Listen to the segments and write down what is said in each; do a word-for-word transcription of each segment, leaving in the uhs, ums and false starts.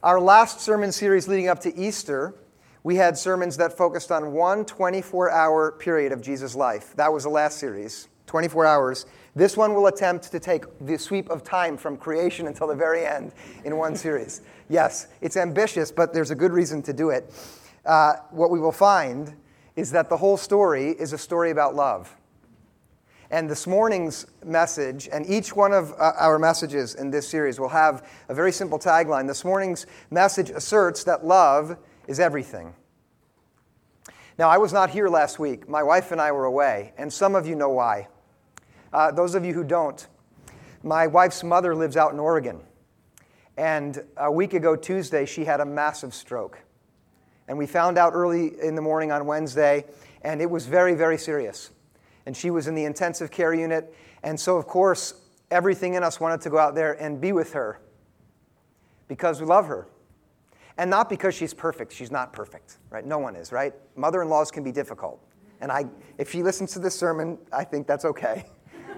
Our last sermon series leading up to Easter, we had sermons that focused on one twenty-four hour period of Jesus' life. That was the last series, twenty-four hours. This one will attempt to take the sweep of time from creation until the very end in one series. Yes, it's ambitious, but there's a good reason to do it. Uh, what we will find is that the whole story is a story about love. And this morning's message, and each one of uh, our messages in this series will have a very simple tagline. This morning's message asserts that love is everything. Now, I was not here last week. My wife and I were away, and some of you know why. Uh, those of you who don't, my wife's mother lives out in Oregon. And a week ago Tuesday, she had a massive stroke. And we found out early in the morning on Wednesday, and it was very, very serious. And she was in the intensive care unit. And so, of course, everything in us wanted to go out there and be with her because we love her. And not because she's perfect. She's not perfect, right? No one is, right? Mother-in-laws can be difficult. And I, if she listens to this sermon, I think that's okay.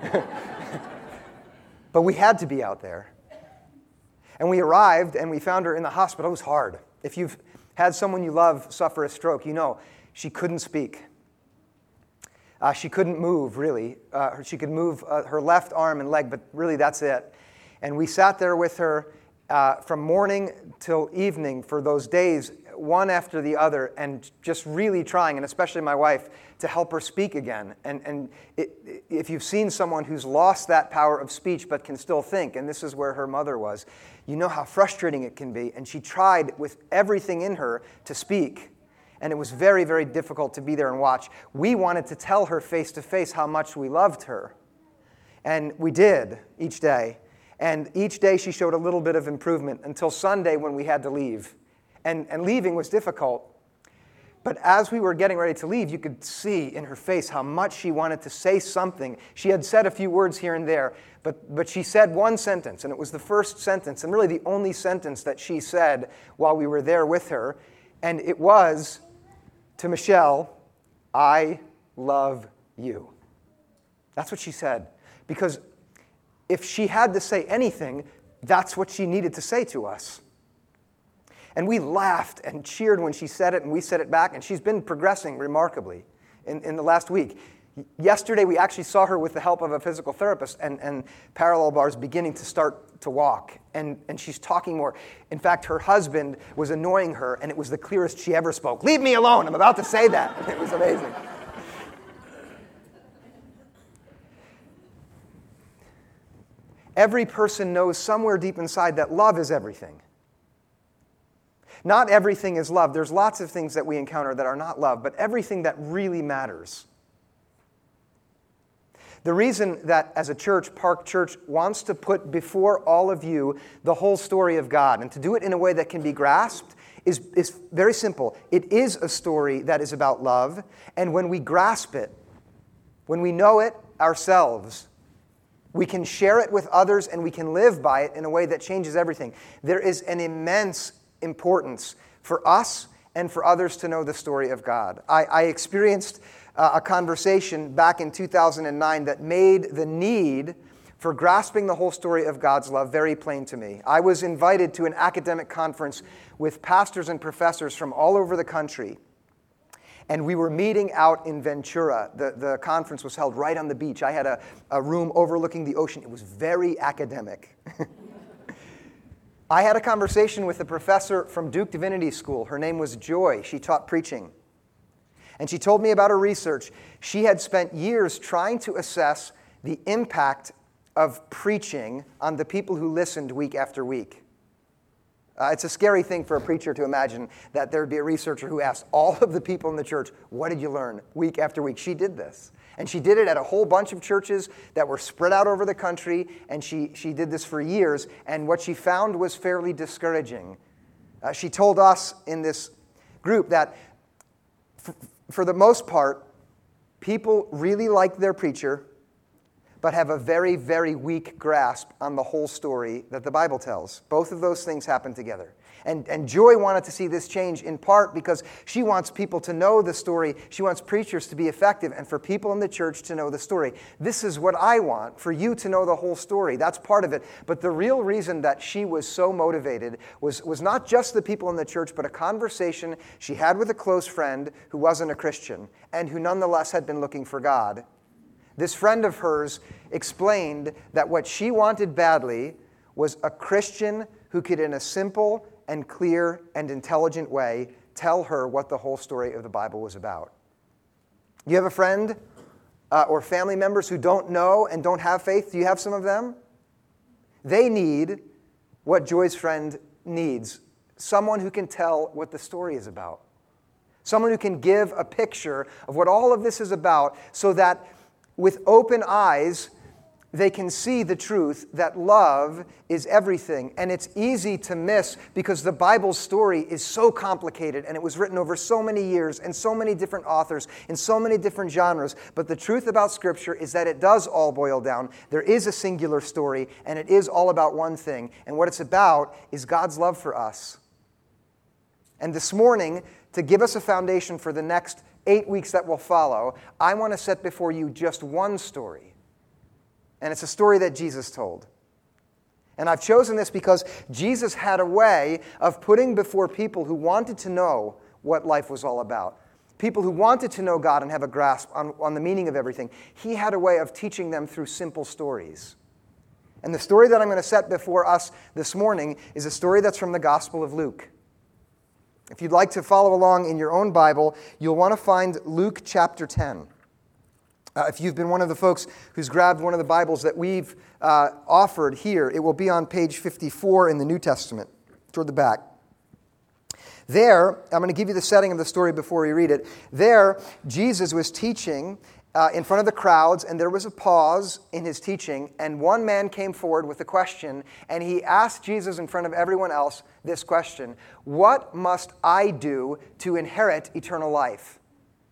But we had to be out there. And we arrived, and we found her in the hospital. It was hard. If you've had someone you love suffer a stroke, you know she couldn't speak. Uh, she couldn't move, really. Uh, she could move uh, her left arm and leg, but really that's it. And we sat there with her uh, from morning till evening for those days, one after the other, and just really trying, and especially my wife, to help her speak again. And, and it, if you've seen someone who's lost that power of speech but can still think, and this is where her mother was, you know how frustrating it can be. And she tried with everything in her to speak. And it was very, very difficult to be there and watch. We wanted to tell her face to face how much we loved her. And we did each day. And each day she showed a little bit of improvement until Sunday when we had to leave. And, and leaving was difficult. But as we were getting ready to leave, you could see in her face how much she wanted to say something. She had said a few words here and there, but, but she said one sentence, and it was the first sentence, and really the only sentence that she said while we were there with her. And it was, to Michelle, I love you. That's what she said. Because if she had to say anything, that's what she needed to say to us. And we laughed and cheered when she said it, and we said it back, and she's been progressing remarkably in, in the last week. Yesterday, we actually saw her with the help of a physical therapist, and, and parallel bars beginning to start to walk, and, and she's talking more. In fact, her husband was annoying her, and it was the clearest she ever spoke. Leave me alone, I'm about to say that. It was amazing. Every person knows somewhere deep inside that love is everything. Not everything is love. There's lots of things that we encounter that are not love, but everything that really matters. The reason that as a church, Park Church wants to put before all of you the whole story of God and to do it in a way that can be grasped is, is very simple. It is a story that is about love, and when we grasp it, when we know it ourselves, we can share it with others and we can live by it in a way that changes everything. There is an immense importance for us and for others to know the story of God. I, I experienced uh, a conversation back in two thousand nine that made the need for grasping the whole story of God's love very plain to me. I was invited to an academic conference with pastors and professors from all over the country, and we were meeting out in Ventura. The, the conference was held right on the beach. I had a, a room overlooking the ocean. It was very academic. I had a conversation with a professor from Duke Divinity School. Her name was Joy. She taught preaching. And she told me about her research. She had spent years trying to assess the impact of preaching on the people who listened week after week. Uh, it's a scary thing for a preacher to imagine that there would be a researcher who asked all of the people in the church, what did you learn week after week? She did this. And she did it at a whole bunch of churches that were spread out over the country, and she, she did this for years, and what she found was fairly discouraging. Uh, she told us in this group that f- for the most part, people really liked their preacher, but have a very, very weak grasp on the whole story that the Bible tells. Both of those things happen together. And, and Joy wanted to see this change in part because she wants people to know the story. She wants preachers to be effective and for people in the church to know the story. This is what I want, for you to know the whole story. That's part of it. But the real reason that she was so motivated was, was not just the people in the church, but a conversation she had with a close friend who wasn't a Christian and who nonetheless had been looking for God. This friend of hers explained that what she wanted badly was a Christian who could, in a simple and clear and intelligent way, tell her what the whole story of the Bible was about. You have a friend uh, or family members who don't know and don't have faith? Do you have some of them? They need what Joy's friend needs. Someone who can tell what the story is about. Someone who can give a picture of what all of this is about so that with open eyes, they can see the truth that love is everything. And it's easy to miss because the Bible's story is so complicated and it was written over so many years and so many different authors in so many different genres. But the truth about Scripture is that it does all boil down. There is a singular story and it is all about one thing. And what it's about is God's love for us. And this morning, to give us a foundation for the next eight weeks that will follow, I want to set before you just one story. And it's a story that Jesus told. And I've chosen this because Jesus had a way of putting before people who wanted to know what life was all about, people who wanted to know God and have a grasp on, on the meaning of everything, he had a way of teaching them through simple stories. And the story that I'm going to set before us this morning is a story that's from the Gospel of Luke. If you'd like to follow along in your own Bible, you'll want to find Luke chapter ten. Uh, if you've been one of the folks who's grabbed one of the Bibles that we've uh, offered here, it will be on page fifty-four in the New Testament, toward the back. There, I'm going to give you the setting of the story before we read it. There, Jesus was teaching uh, in front of the crowds, and there was a pause in his teaching, and one man came forward with a question, and he asked Jesus in front of everyone else this question: what must I do to inherit eternal life?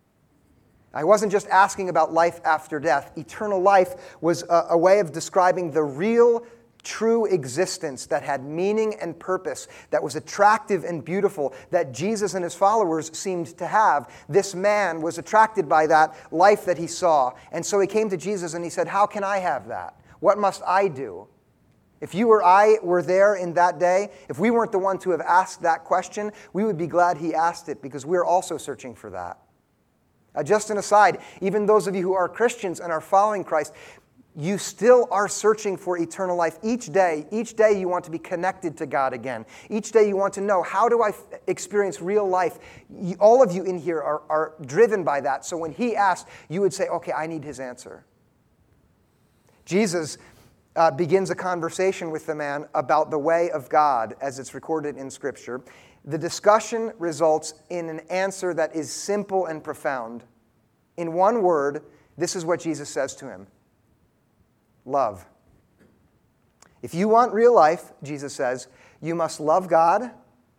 I wasn't just asking about life after death. Eternal life was a, a way of describing the real, true existence that had meaning and purpose, that was attractive and beautiful, that Jesus and his followers seemed to have. This man was attracted by that life that he saw. And so he came to Jesus and he said, how can I have that? What must I do? If you or I were there in that day, if we weren't the one to have asked that question, we would be glad he asked it because we're also searching for that. Uh, just an aside, even those of you who are Christians and are following Christ, you still are searching for eternal life each day. Each day you want to be connected to God again. Each day you want to know, how do I f- experience real life? You, all of you in here are, are driven by that. So when he asked, you would say, okay, I need his answer. Jesus uh, begins a conversation with the man about the way of God as it's recorded in Scripture. The discussion results in an answer that is simple and profound. In one word, this is what Jesus says to him: love. If you want real life, Jesus says, you must love God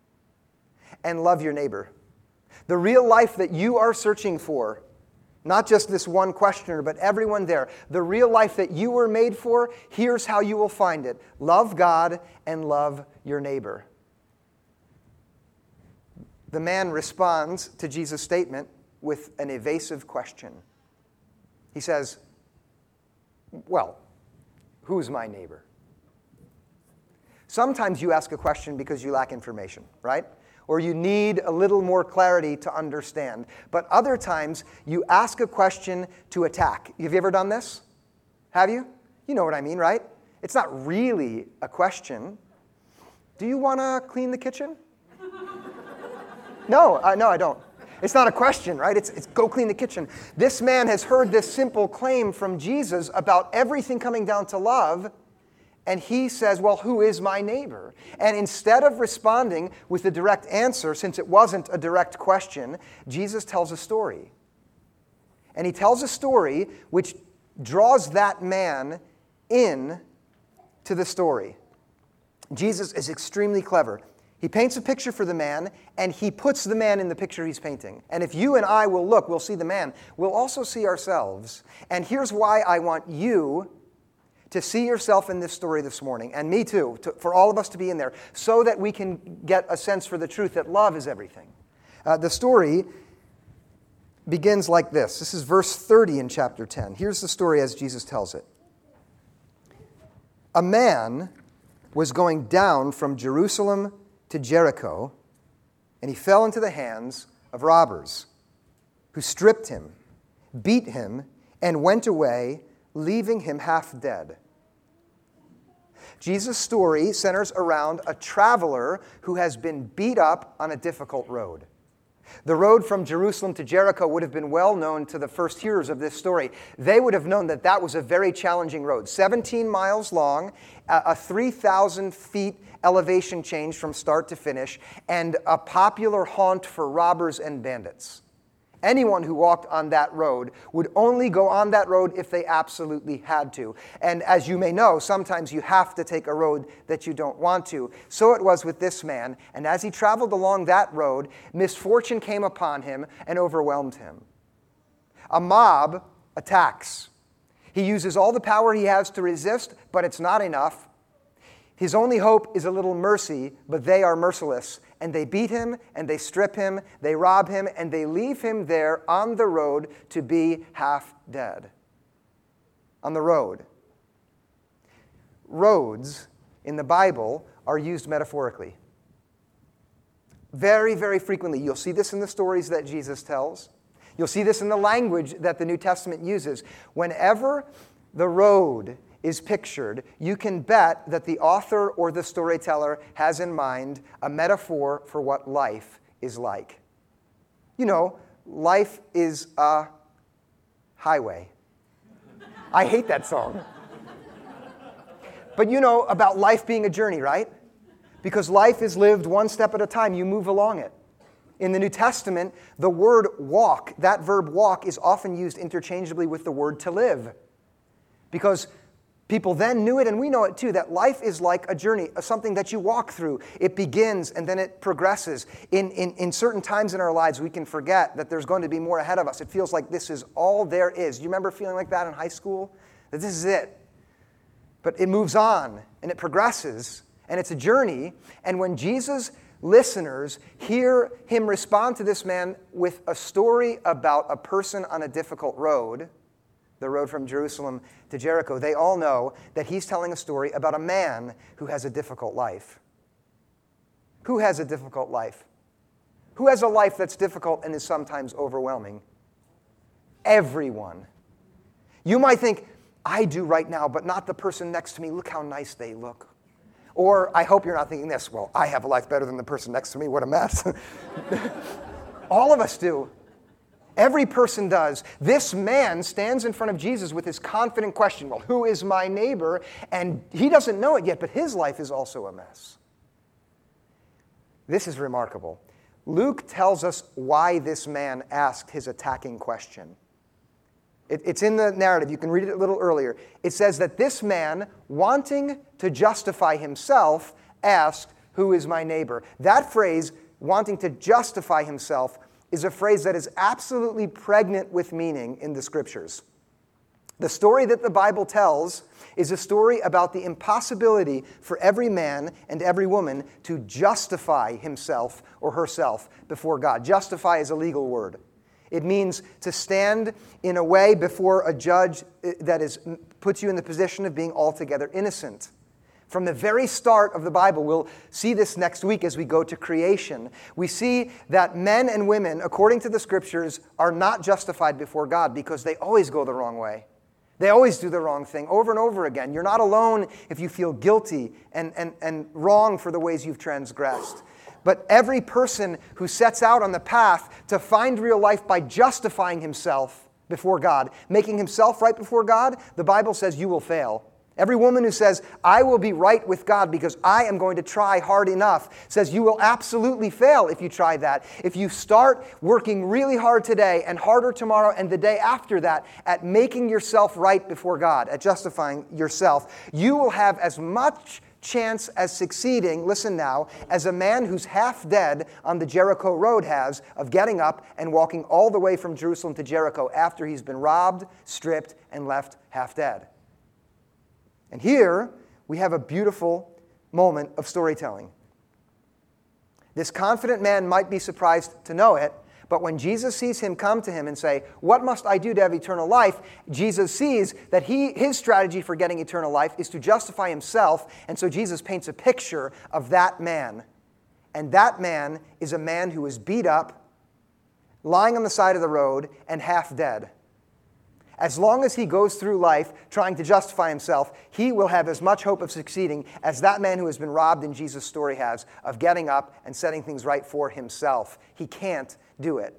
and love your neighbor. The real life that you are searching for, not just this one questioner, but everyone there, the real life that you were made for, here's how you will find it: love God and love your neighbor. The man responds to Jesus' statement with an evasive question. He says, well, who's my neighbor? Sometimes you ask a question because you lack information, right? Or you need a little more clarity to understand. But other times you ask a question to attack. Have you ever done this? Have you? You know what I mean, right? It's not really a question. Do you want to clean the kitchen? No, uh, no, I don't. It's not a question, right? It's, it's go clean the kitchen. This man has heard this simple claim from Jesus about everything coming down to love, and he says, well, who is my neighbor? And instead of responding with a direct answer, since it wasn't a direct question, Jesus tells a story. And he tells a story which draws that man in to the story. Jesus is extremely clever. He paints a picture for the man, and he puts the man in the picture he's painting. And if you and I will look, we'll see the man. We'll also see ourselves. And here's why I want you to see yourself in this story this morning, and me too, to, for all of us to be in there, so that we can get a sense for the truth that love is everything. Uh, the story begins like this. This is verse thirty in chapter ten. Here's the story as Jesus tells it. A man was going down from Jerusalem to Jericho, and he fell into the hands of robbers, who stripped him, beat him, and went away, leaving him half dead. Jesus' story centers around a traveler who has been beat up on a difficult road. The road from Jerusalem to Jericho would have been well known to the first hearers of this story. They would have known that that was a very challenging road, seventeen miles long, a three thousand feet elevation change from start to finish, and a popular haunt for robbers and bandits. Anyone who walked on that road would only go on that road if they absolutely had to. And as you may know, sometimes you have to take a road that you don't want to. So it was with this man, and as he traveled along that road, misfortune came upon him and overwhelmed him. A mob attacks. He uses all the power he has to resist, but it's not enough. His only hope is a little mercy, but they are merciless. And they beat him, and they strip him, they rob him, and they leave him there on the road to be half dead. On the road. Roads in the Bible are used metaphorically. Very, very frequently. You'll see this in the stories that Jesus tells. You'll see this in the language that the New Testament uses. Whenever the road is pictured, you can bet that the author or the storyteller has in mind a metaphor for what life is like. You know, life is a highway. I hate that song. But you know about life being a journey, right? Because life is lived one step at a time. You move along it. In the New Testament, the word walk, that verb walk, is often used interchangeably with the word to live. Because people then knew it, and we know it too, that life is like a journey, something that you walk through. It begins, and then it progresses. In, in, in certain times in our lives, we can forget that there's going to be more ahead of us. It feels like this is all there is. Do you remember feeling like that in high school? That this is it. But it moves on, and it progresses, and it's a journey. And when Jesus' listeners hear him respond to this man with a story about a person on a difficult road, the road from Jerusalem to Jericho, they all know that he's telling a story about a man who has a difficult life. Who has a difficult life? Who has a life that's difficult and is sometimes overwhelming? Everyone. You might think, I do right now, but not the person next to me. Look how nice they look. Or I hope you're not thinking this, well, I have a life better than the person next to me. What a mess. All of us do. Every person does. This man stands in front of Jesus with his confident question, well, who is my neighbor? And he doesn't know it yet, but his life is also a mess. This is remarkable. Luke tells us why this man asked his attacking question. It, it's in the narrative. You can read it a little earlier. It says that this man, wanting to justify himself, asked, who is my neighbor? That phrase, wanting to justify himself, is a phrase that is absolutely pregnant with meaning in the Scriptures. The story that the Bible tells is a story about the impossibility for every man and every woman to justify himself or herself before God. Justify is a legal word. It means to stand in a way before a judge that is, puts you in the position of being altogether innocent. From the very start of the Bible, we'll see this next week as we go to creation. We see that men and women, according to the Scriptures, are not justified before God because they always go the wrong way. They always do the wrong thing over and over again. You're not alone if you feel guilty and, and, and wrong for the ways you've transgressed. But every person who sets out on the path to find real life by justifying himself before God, making himself right before God, the Bible says you will fail. Every woman who says, I will be right with God because I am going to try hard enough, says you will absolutely fail if you try that. If you start working really hard today and harder tomorrow and the day after that at making yourself right before God, at justifying yourself, you will have as much chance as succeeding, listen now, as a man who's half dead on the Jericho road has of getting up and walking all the way from Jerusalem to Jericho after he's been robbed, stripped, and left half dead. And here we have a beautiful moment of storytelling. This confident man might be surprised to know it, but when Jesus sees him come to him and say, "What must I do to have eternal life?" Jesus sees that he, his strategy for getting eternal life is to justify himself, and so Jesus paints a picture of that man. And that man is a man who is beat up, lying on the side of the road, and half dead. As long as he goes through life trying to justify himself, he will have as much hope of succeeding as that man who has been robbed in Jesus' story has of getting up and setting things right for himself. He can't do it.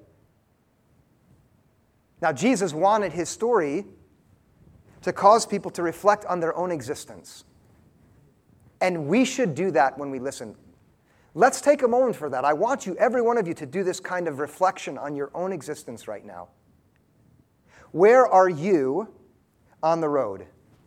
Now, Jesus wanted his story to cause people to reflect on their own existence. And we should do that when we listen. Let's take a moment for that. I want you, every one of you, to do this kind of reflection on your own existence right now. Where are you on the road?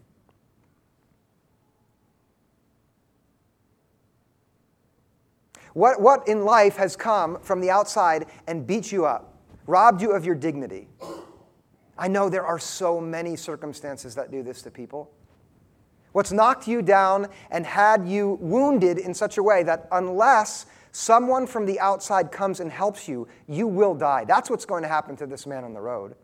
What, what in life has come from the outside and beat you up, robbed you of your dignity? I know there are so many circumstances that do this to people. What's knocked you down and had you wounded in such a way that unless someone from the outside comes and helps you, you will die. That's what's going to happen to this man on the road.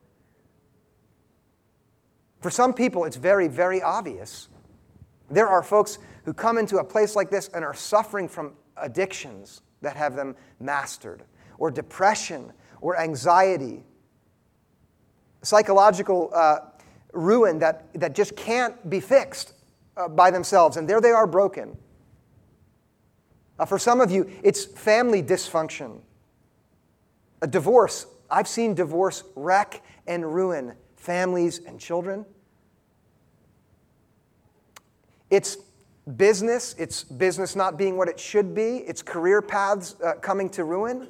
For some people, it's very, very obvious. There are folks who come into a place like this and are suffering from addictions that have them mastered, or depression, or anxiety, psychological uh, ruin that, that just can't be fixed uh, by themselves, and there they are broken. Uh, for some of you, it's family dysfunction, a divorce. I've seen divorce wreck and ruin families and children. It's business. It's business not being what it should be. It's career paths uh, coming to ruin.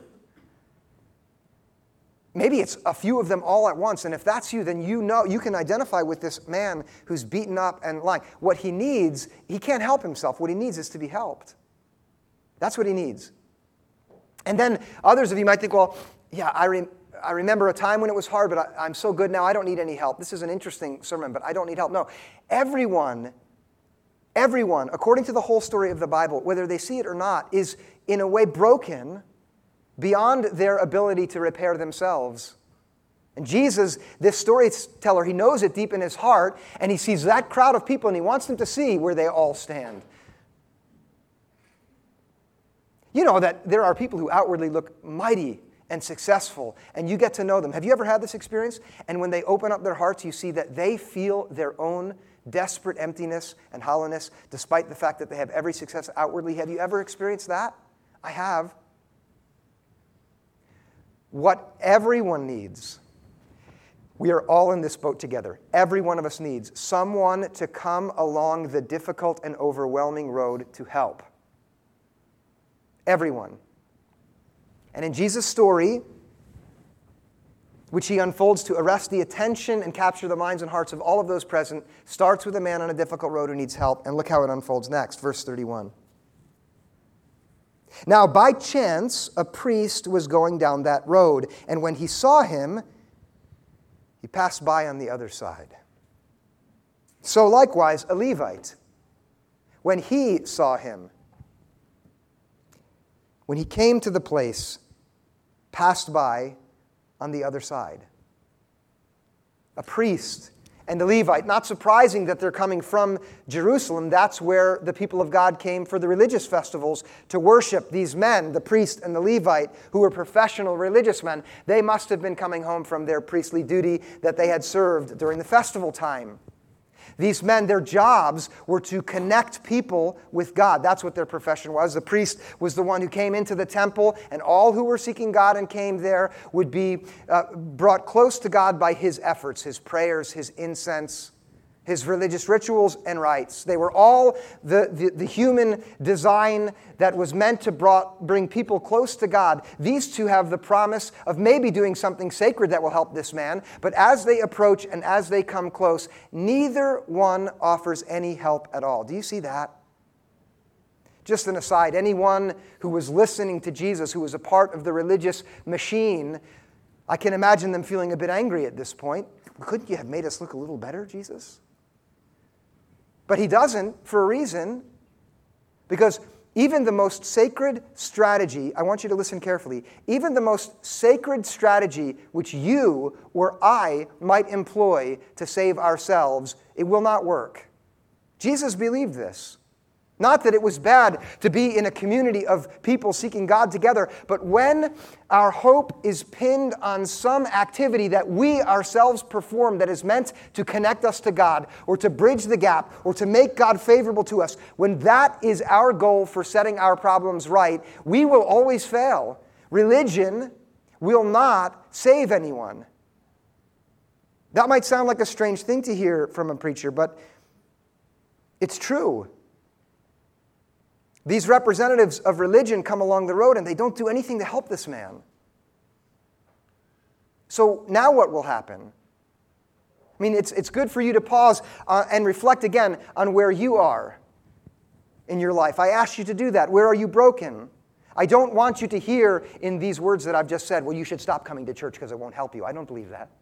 Maybe it's a few of them all at once. And if that's you, then you know, you can identify with this man who's beaten up and lying. What he needs, he can't help himself. What he needs is to be helped. That's what he needs. And then others of you might think, well, yeah, I remember. I remember a time when it was hard, but I, I'm so good now, I don't need any help. This is an interesting sermon, but I don't need help. No, everyone, everyone, according to the whole story of the Bible, whether they see it or not, is in a way broken beyond their ability to repair themselves. And Jesus, this storyteller, he knows it deep in his heart, and he sees that crowd of people, and he wants them to see where they all stand. You know that there are people who outwardly look mighty and successful, and you get to know them. Have you ever had this experience? And when they open up their hearts, you see that they feel their own desperate emptiness and hollowness, despite the fact that they have every success outwardly. Have you ever experienced that? I have. What everyone needs, we are all in this boat together. Every one of us needs someone to come along the difficult and overwhelming road to help. Everyone. And in Jesus' story, which he unfolds to arrest the attention and capture the minds and hearts of all of those present, starts with a man on a difficult road who needs help. And look how it unfolds next, verse thirty-one. Now, by chance, a priest was going down that road, and when he saw him, he passed by on the other side. So likewise, a Levite, when he saw him, when he came to the place, passed by on the other side. A priest and a Levite. Not surprising that they're coming from Jerusalem. That's where the people of God came for the religious festivals to worship these men, the priest and the Levite, who were professional religious men. They must have been coming home from their priestly duty that they had served during the festival time. These men, their jobs were to connect people with God. That's what their profession was. The priest was the one who came into the temple, and all who were seeking God and came there would be uh, brought close to God by his efforts, his prayers, his incense, his religious rituals and rites. They were all the, the, the human design that was meant to brought, bring people close to God. These two have the promise of maybe doing something sacred that will help this man, but as they approach and as they come close, neither one offers any help at all. Do you see that? Just an aside, anyone who was listening to Jesus, who was a part of the religious machine, I can imagine them feeling a bit angry at this point. Couldn't you have made us look a little better, Jesus? But he doesn't for a reason, because even the most sacred strategy, I want you to listen carefully, even the most sacred strategy which you or I might employ to save ourselves, it will not work. Jesus believed this. Not that it was bad to be in a community of people seeking God together, but when our hope is pinned on some activity that we ourselves perform that is meant to connect us to God, or to bridge the gap, or to make God favorable to us, when that is our goal for setting our problems right, we will always fail. Religion will not save anyone. That might sound like a strange thing to hear from a preacher, but it's true. These representatives of religion come along the road and they don't do anything to help this man. So now what will happen? I mean, it's, it's good for you to pause uh, and reflect again on where you are in your life. I ask you to do that. Where are you broken? I don't want you to hear in these words that I've just said, well, you should stop coming to church because it won't help you. I don't believe that.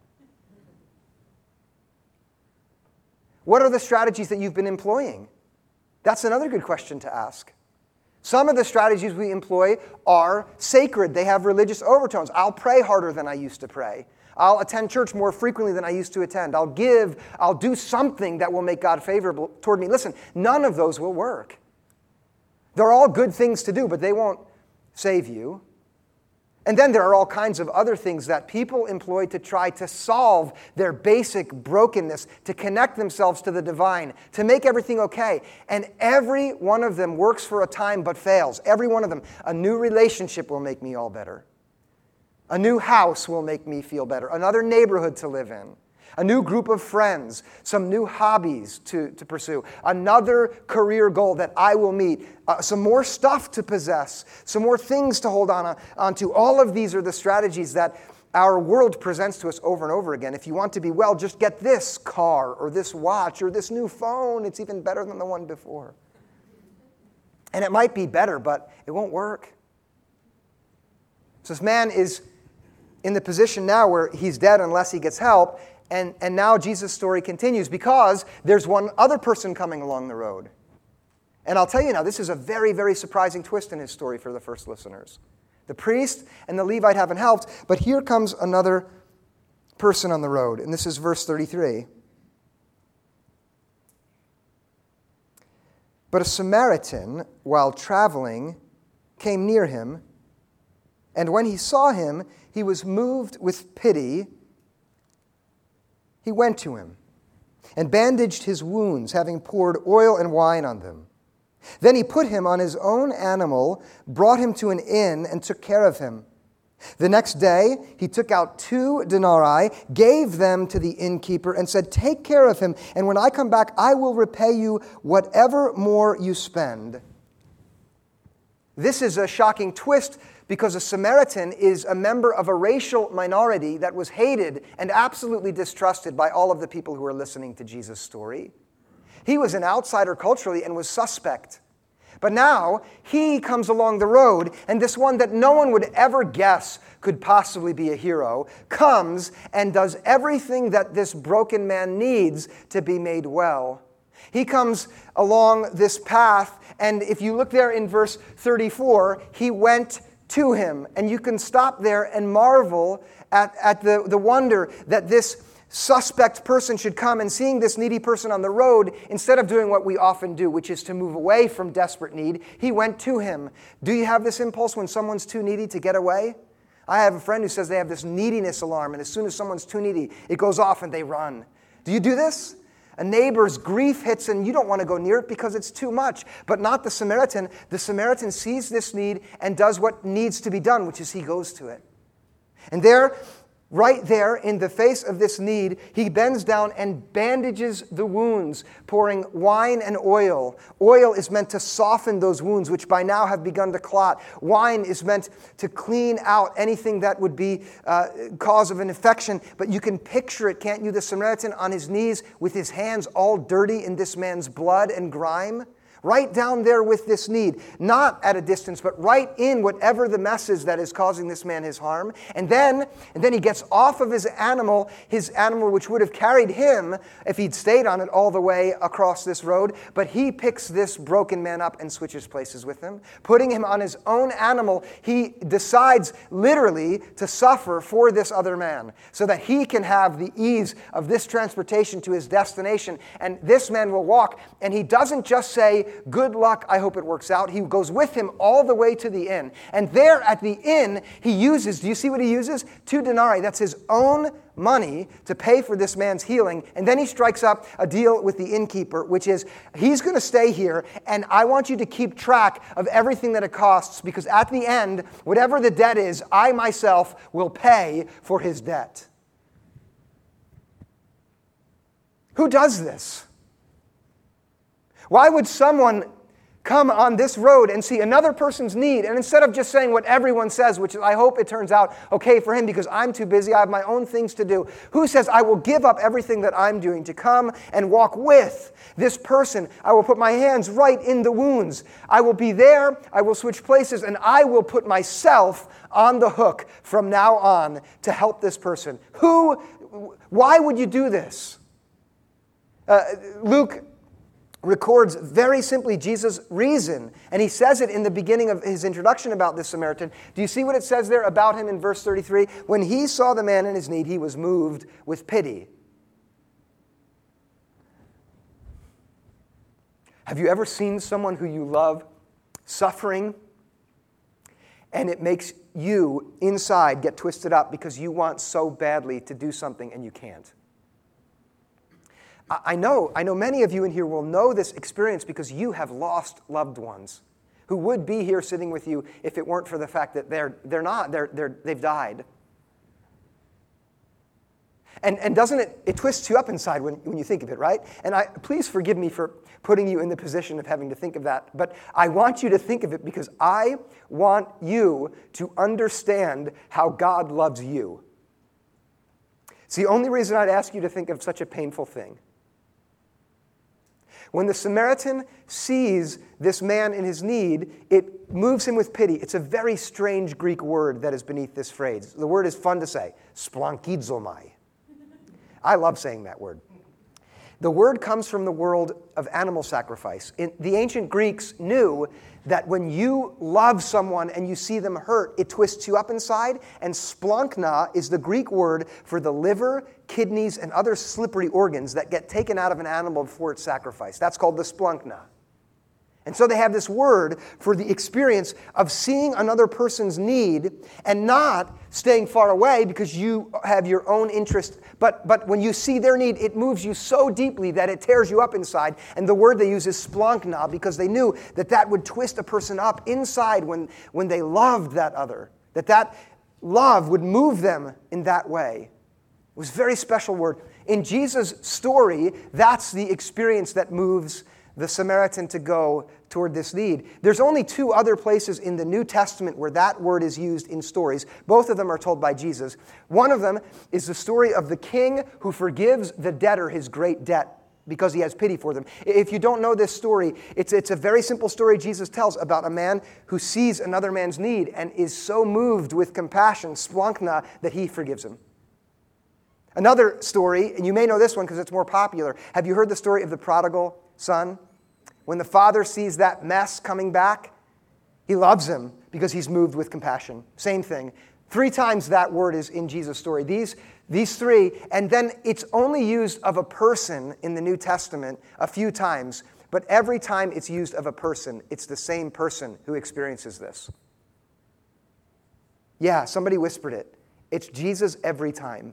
What are the strategies that you've been employing? That's another good question to ask. Some of the strategies we employ are sacred. They have religious overtones. I'll pray harder than I used to pray. I'll attend church more frequently than I used to attend. I'll give, I'll do something that will make God favorable toward me. Listen, none of those will work. They're all good things to do, but they won't save you. And then there are all kinds of other things that people employ to try to solve their basic brokenness, to connect themselves to the divine, to make everything okay. And every one of them works for a time but fails. Every one of them. A new relationship will make me all better. A new house will make me feel better. Another neighborhood to live in. A new group of friends, some new hobbies to, to pursue, another career goal that I will meet, uh, some more stuff to possess, some more things to hold on, on to. All of these are the strategies that our world presents to us over and over again. If you want to be well, just get this car or this watch or this new phone. It's even better than the one before. And it might be better, but it won't work. So this man is in the position now where he's dead unless he gets help. And, and now Jesus' story continues because there's one other person coming along the road. And I'll tell you now, this is a very, very surprising twist in his story for the first listeners. The priest and the Levite haven't helped, but here comes another person on the road. And this is verse thirty-three. But a Samaritan, while traveling, came near him, and when he saw him, he was moved with pity. He went to him and bandaged his wounds, having poured oil and wine on them. Then he put him on his own animal, brought him to an inn, and took care of him. The next day, he took out two denarii, gave them to the innkeeper, and said, "Take care of him, and when I come back, I will repay you whatever more you spend." This is a shocking twist because a Samaritan is a member of a racial minority that was hated and absolutely distrusted by all of the people who were listening to Jesus' story. He was an outsider culturally and was suspect. But now, he comes along the road, and this one that no one would ever guess could possibly be a hero comes and does everything that this broken man needs to be made well. He comes along this path, and if you look there in verse thirty-four, he went to him. And you can stop there and marvel at, at the, the wonder that this suspect person should come, and seeing this needy person on the road, instead of doing what we often do, which is to move away from desperate need, he went to him. Do you have this impulse when someone's too needy to get away? I have a friend who says they have this neediness alarm, and as soon as someone's too needy, it goes off and they run. Do you do this? A neighbor's grief hits and you don't want to go near it because it's too much. But not the Samaritan. The Samaritan sees this need and does what needs to be done, which is he goes to it. And there, right there in the face of this need, he bends down and bandages the wounds, pouring wine and oil. Oil is meant to soften those wounds, which by now have begun to clot. Wine is meant to clean out anything that would be uh, cause of an infection. But you can picture it, can't you? The Samaritan on his knees with his hands all dirty in this man's blood and grime, Right down there with this need, not at a distance, but right in whatever the mess is that is causing this man his harm. And then, and then he gets off of his animal, his animal which would have carried him if he'd stayed on it all the way across this road. But he picks this broken man up and switches places with him. Putting him on his own animal, he decides literally to suffer for this other man so that he can have the ease of this transportation to his destination. And this man will walk, and he doesn't just say, "Good luck, I hope it works out." He goes with him all the way to the inn. And there at the inn, he uses, do you see what he uses? Two denarii. That's his own money to pay for this man's healing. And then he strikes up a deal with the innkeeper, which is, he's going to stay here, and I want you to keep track of everything that it costs, because at the end, whatever the debt is, I myself will pay for his debt. Who does this? Why would someone come on this road and see another person's need, and instead of just saying what everyone says, which I hope it turns out okay for him because I'm too busy, I have my own things to do, who says, I will give up everything that I'm doing to come and walk with this person? I will put my hands right in the wounds. I will be there, I will switch places, and I will put myself on the hook from now on to help this person. Who, why would you do this? Uh, Luke records very simply Jesus' reason. And he says it in the beginning of his introduction about this Samaritan. Do you see what it says there about him in verse thirty-three? When he saw the man in his need, he was moved with pity. Have you ever seen someone who you love suffering, and it makes you inside get twisted up because you want so badly to do something and you can't? I know, I know many of you in here will know this experience because you have lost loved ones who would be here sitting with you if it weren't for the fact that they're, they're not, they're, they're, they've died. And, and doesn't it, it twists you up inside when, when you think of it, right? And I, please forgive me for putting you in the position of having to think of that, but I want you to think of it because I want you to understand how God loves you. It's the only reason I'd ask you to think of such a painful thing. When the Samaritan sees this man in his need, it moves him with pity. It's a very strange Greek word that is beneath this phrase. The word is fun to say, splankizomai. I love saying that word. The word comes from the world of animal sacrifice. In, the ancient Greeks knew that when you love someone and you see them hurt, it twists you up inside. And splankna is the Greek word for the liver, kidneys, and other slippery organs that get taken out of an animal before it's sacrificed. That's called the splankna. And so they have this word for the experience of seeing another person's need and not staying far away because you have your own interest. But, but when you see their need, it moves you so deeply that it tears you up inside. And the word they use is splankna because they knew that that would twist a person up inside when, when they loved that other. That that love would move them in that way. It was a very special word. In Jesus' story, that's the experience that moves the Samaritan to go toward this need. There's only two other places in the New Testament where that word is used in stories. Both of them are told by Jesus. One of them is the story of the king who forgives the debtor his great debt because he has pity for them. If you don't know this story, it's, it's a very simple story Jesus tells about a man who sees another man's need and is so moved with compassion, splankna, that he forgives him. Another story, and you may know this one because it's more popular. Have you heard the story of the prodigal son? When the father sees that mess coming back, he loves him because he's moved with compassion. Same thing. Three times that word is in Jesus' story. These, these three, and then it's only used of a person in the New Testament a few times, but every time it's used of a person, it's the same person who experiences this. Yeah, somebody whispered it. It's Jesus every time.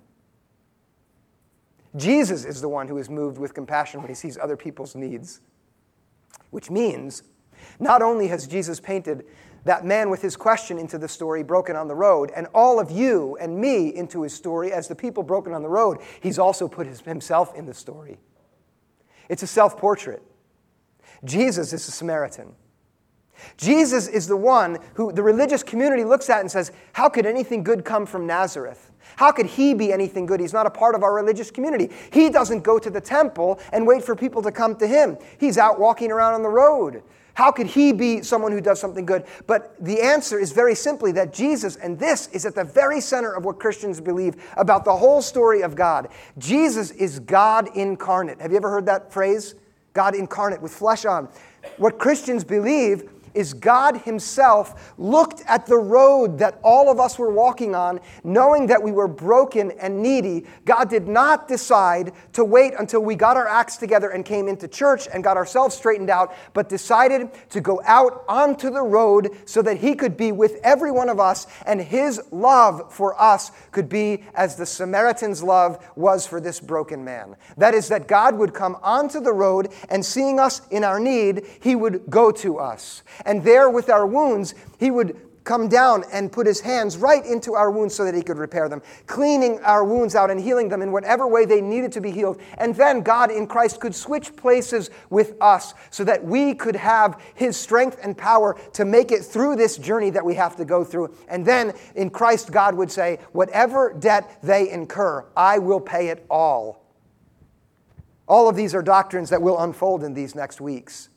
Jesus is the one who is moved with compassion when he sees other people's needs. Which means, not only has Jesus painted that man with his question into the story broken on the road, and all of you and me into his story as the people broken on the road, he's also put his, himself in the story. It's a self-portrait. Jesus is a Samaritan. Jesus is the one who the religious community looks at and says, how could anything good come from Nazareth? How could he be anything good? He's not a part of our religious community. He doesn't go to the temple and wait for people to come to him. He's out walking around on the road. How could he be someone who does something good? But the answer is very simply that Jesus, and this is at the very center of what Christians believe about the whole story of God. Jesus is God incarnate. Have you ever heard that phrase? God incarnate with flesh on. What Christians believe is God himself looked at the road that all of us were walking on, knowing that we were broken and needy. God did not decide to wait until we got our acts together and came into church and got ourselves straightened out, but decided to go out onto the road so that he could be with every one of us, and his love for us could be as the Samaritan's love was for this broken man. That is, that God would come onto the road, and seeing us in our need, he would go to us. And there with our wounds, he would come down and put his hands right into our wounds so that he could repair them, cleaning our wounds out and healing them in whatever way they needed to be healed. And then God in Christ could switch places with us so that we could have his strength and power to make it through this journey that we have to go through. And then in Christ, God would say, whatever debt they incur, I will pay it all. All of these are doctrines that will unfold in these next weeks.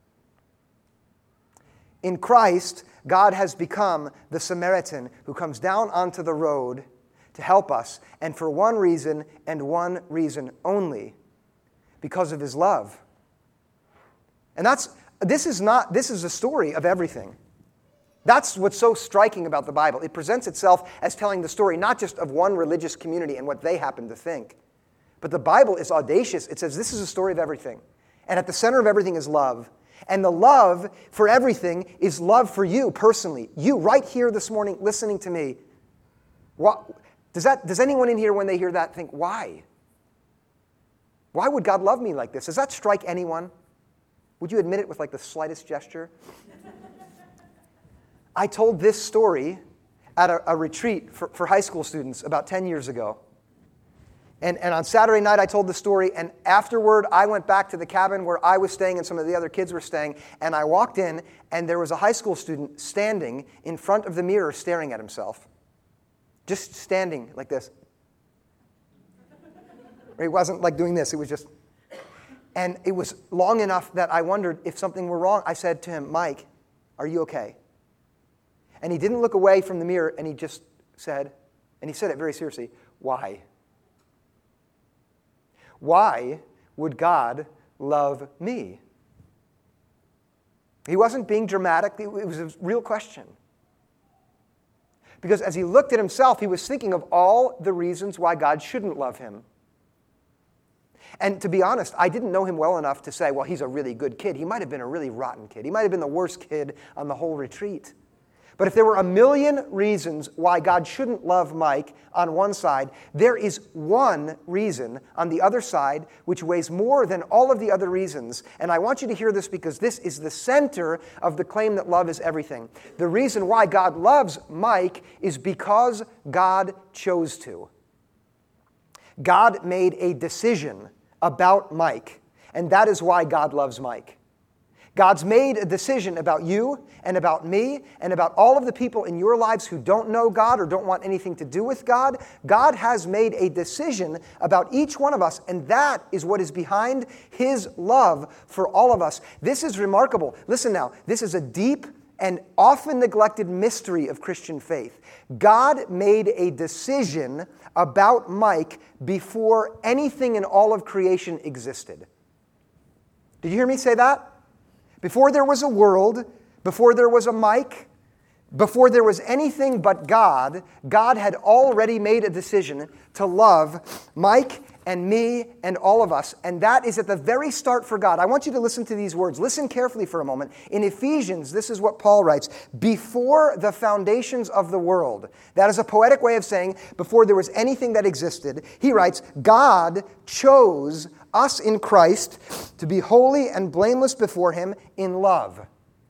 In Christ, God has become the Samaritan who comes down onto the road to help us, and for one reason and one reason only, because of his love. And that's this is not this is a story of everything. That's what's so striking about the Bible. It presents itself as telling the story not just of one religious community and what they happen to think, but the Bible is audacious. It says this is a story of everything, and at the center of everything is love. And the love for everything is love for you personally. You right here this morning listening to me. What, does, that, does anyone in here when they hear that think, why? Why would God love me like this? Does that strike anyone? Would you admit it with like the slightest gesture? I told this story at a, a retreat for, for high school students about ten years ago. And, and on Saturday night, I told the story, and afterward, I went back to the cabin where I was staying and some of the other kids were staying, and I walked in, and there was a high school student standing in front of the mirror staring at himself. Just standing like this. He wasn't like doing this, it was just... And it was long enough that I wondered if something were wrong. I said to him, Mike, are you okay? And he didn't look away from the mirror, and he just said, and he said it very seriously, why? Why would God love me? He wasn't being dramatic. It was a real question. Because as he looked at himself, he was thinking of all the reasons why God shouldn't love him. And to be honest, I didn't know him well enough to say, well, he's a really good kid. He might have been a really rotten kid. He might have been the worst kid on the whole retreat. But if there were a million reasons why God shouldn't love Mike on one side, there is one reason on the other side which weighs more than all of the other reasons. And I want you to hear this because this is the center of the claim that love is everything. The reason why God loves Mike is because God chose to. God made a decision about Mike, and that is why God loves Mike. God's made a decision about you and about me and about all of the people in your lives who don't know God or don't want anything to do with God. God has made a decision about each one of us, and that is what is behind his love for all of us. This is remarkable. Listen now, this is a deep and often neglected mystery of Christian faith. God made a decision about Mike before anything in all of creation existed. Did you hear me say that? Before there was a world, before there was a Mike, before there was anything but God, God had already made a decision to love Mike and me and all of us. And that is at the very start for God. I want you to listen to these words. Listen carefully for a moment. In Ephesians, this is what Paul writes. Before the foundations of the world. That is a poetic way of saying before there was anything that existed. He writes, God chose us in Christ to be holy and blameless before him in love.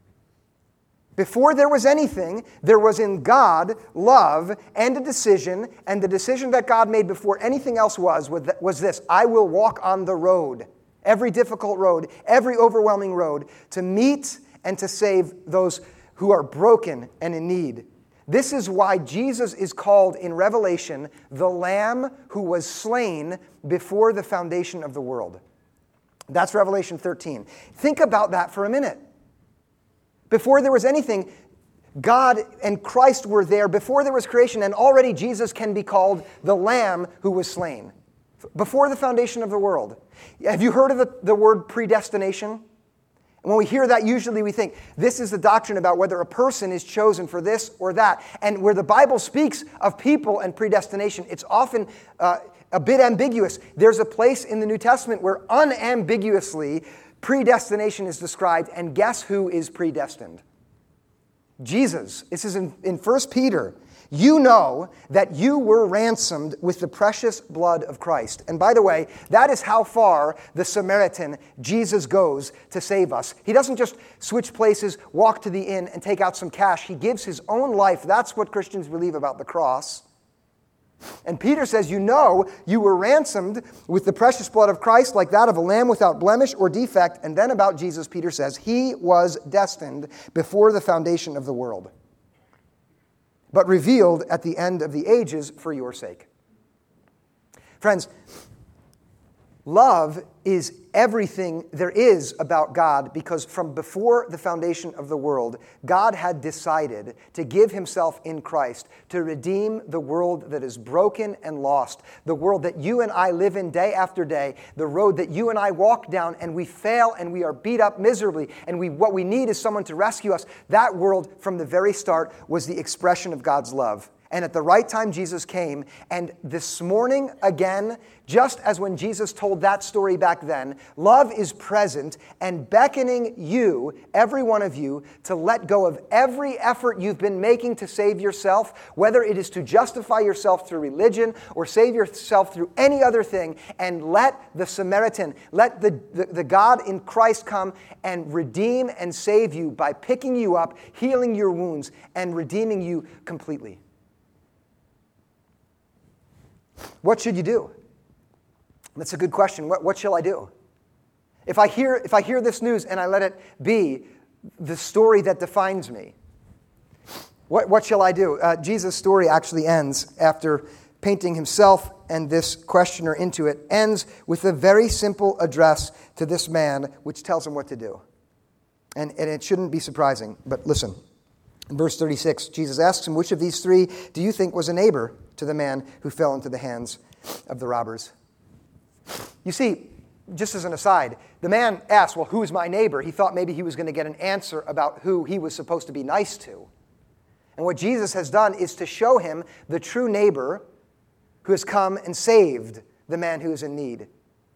Before there was anything, there was in God love and a decision, and the decision that God made before anything else was, was this: I will walk on the road, every difficult road, every overwhelming road, to meet and to save those who are broken and in need. This is why Jesus is called in Revelation the Lamb who was slain before the foundation of the world. That's Revelation thirteen. Think about that for a minute. Before there was anything, God and Christ were there. Before there was creation, and already Jesus can be called the Lamb who was slain. Before the foundation of the world. Have you heard of the, the word predestination? When we hear that, usually we think this is the doctrine about whether a person is chosen for this or that. And where the Bible speaks of people and predestination, it's often uh, a bit ambiguous. There's a place in the New Testament where unambiguously predestination is described, and guess who is predestined? Jesus. This is in, in First Peter. You know that you were ransomed with the precious blood of Christ. And by the way, that is how far the Samaritan, Jesus, goes to save us. He doesn't just switch places, walk to the inn, and take out some cash. He gives his own life. That's what Christians believe about the cross. And Peter says, you know you were ransomed with the precious blood of Christ, like that of a lamb without blemish or defect. And then about Jesus, Peter says, he was destined before the foundation of the world, but revealed at the end of the ages for your sake. Friends, love is everything there is about God, because from before the foundation of the world, God had decided to give himself in Christ to redeem the world that is broken and lost, the world that you and I live in day after day, the road that you and I walk down and we fail and we are beat up miserably, and we what we need is someone to rescue us. That world from the very start was the expression of God's love. And at the right time, Jesus came. And this morning, again, just as when Jesus told that story back then, love is present and beckoning you, every one of you, to let go of every effort you've been making to save yourself, whether it is to justify yourself through religion or save yourself through any other thing, and let the Samaritan, let the, the, the God in Christ come and redeem and save you by picking you up, healing your wounds, and redeeming you completely. What should you do? That's a good question. What, what shall I do? If I hear if I hear this news and I let it be the story that defines me, what, what shall I do? Uh, Jesus' story actually ends after painting himself and this questioner into it, ends with a very simple address to this man, which tells him what to do. And, and it shouldn't be surprising, but listen. In verse thirty-six, Jesus asks him, which of these three do you think was a neighbor to the man who fell into the hands of the robbers? You see, just as an aside, the man asked, well, who's my neighbor? He thought maybe he was going to get an answer about who he was supposed to be nice to. And what Jesus has done is to show him the true neighbor who has come and saved the man who is in need.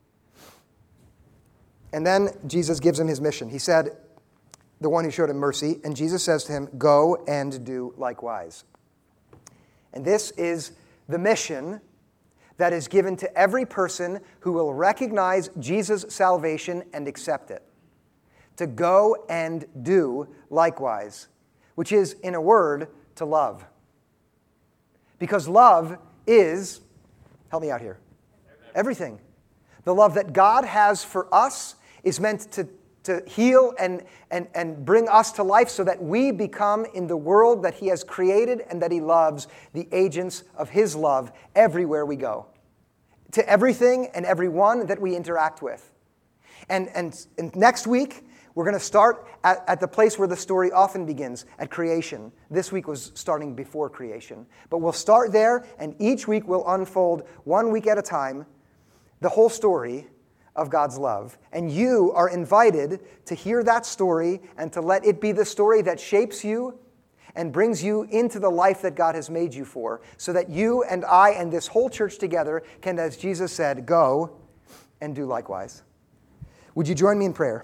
And then Jesus gives him his mission. He said, the one who showed him mercy, and Jesus says to him, go and do likewise. And this is the mission that is given to every person who will recognize Jesus' salvation and accept it. To go and do likewise, which is, in a word, to love. Because love is, help me out here, everything. The love that God has for us is meant to to heal and, and, and bring us to life so that we become, in the world that he has created and that he loves, the agents of his love everywhere we go. To everything and everyone that we interact with. And, and, and next week, we're going to start at, at the place where the story often begins, at creation. This week was starting before creation. But we'll start there, and each week we'll unfold, one week at a time, the whole story of God's love. And you are invited to hear that story and to let it be the story that shapes you and brings you into the life that God has made you for, so that you and I and this whole church together can, as Jesus said, go and do likewise. Would you join me in prayer?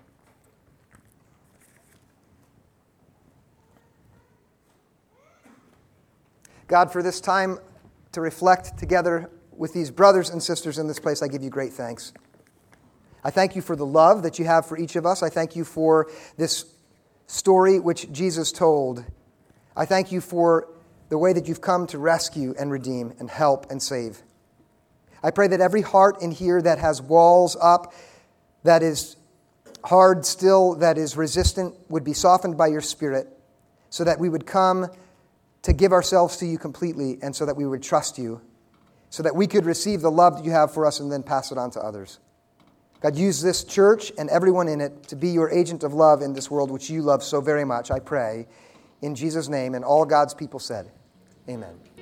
God, for this time to reflect together with these brothers and sisters in this place, I give you great thanks. I thank you for the love that you have for each of us. I thank you for this story which Jesus told. I thank you for the way that you've come to rescue and redeem and help and save. I pray that every heart in here that has walls up, that is hard still that is resistant would be softened by your Spirit, so that we would come to give ourselves to you completely, and so that we would trust you, so that we could receive the love that you have for us and then pass it on to others. God, use this church and everyone in it to be your agent of love in this world which you love so very much, I pray, in Jesus' name. And all God's people said, amen.